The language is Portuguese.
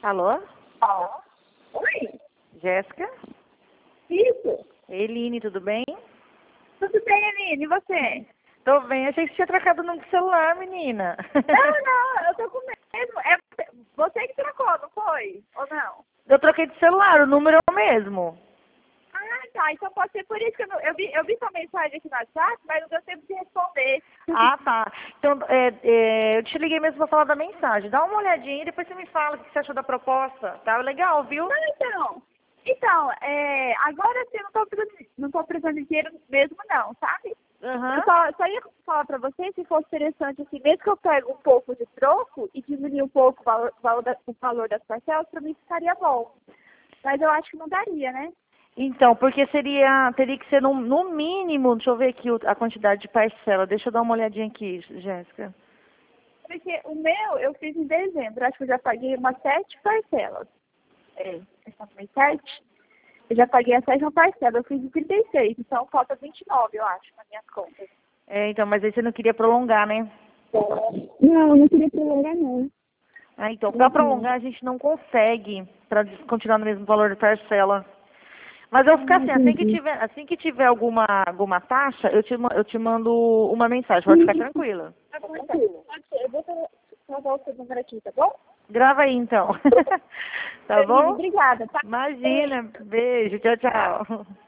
Alô? Ó. Oi, Jéssica? isso. Eline, tudo bem? Tudo bem, Aline? E você? Tô bem, achei que você tinha trocado o número do celular, menina. Não, eu tô com mesmo. É você que trocou, não foi? Ou não? Eu troquei de celular, o número é o mesmo. Ah, tá. Então pode ser por isso que eu vi sua mensagem aqui no WhatsApp, mas não deu tempo de responder. Ah, tá. Então, eu te liguei mesmo pra falar da mensagem. Dá uma olhadinha e depois você me fala o que você achou da proposta. Tá legal, viu? Não, então, agora assim, eu não tô precisando de dinheiro mesmo não, sabe? Aham. Eu só ia falar pra você se fosse interessante, assim, mesmo que eu pegue um pouco de troco e diminuir um pouco o valor das parcelas, pra mim ficaria bom. Mas eu acho que não daria, né? Então, porque teria que ser no mínimo, deixa eu ver aqui a quantidade de parcela. Deixa eu dar uma olhadinha aqui, Jéssica. Porque o meu eu fiz em dezembro, acho que eu já paguei umas 7 parcelas. Essa foi 7. Eu já paguei a sétima parcela, eu fiz em 36, então falta 29, eu acho, nas minhas contas. Então, mas aí você não queria prolongar, né? Não, não queria prolongar, não. Ah, então, para prolongar a gente não consegue para continuar no mesmo valor de parcela. Mas eu vou ficar assim, Entendi. assim que tiver alguma taxa, eu te mando uma mensagem, pode ficar tranquila. Tá bom, então. Pode ser. Eu vou salvar o seu número aqui, tá bom? Grava aí então. Tá Aline, bom? obrigada, tá? Imagina. Beijo, tchau, tchau.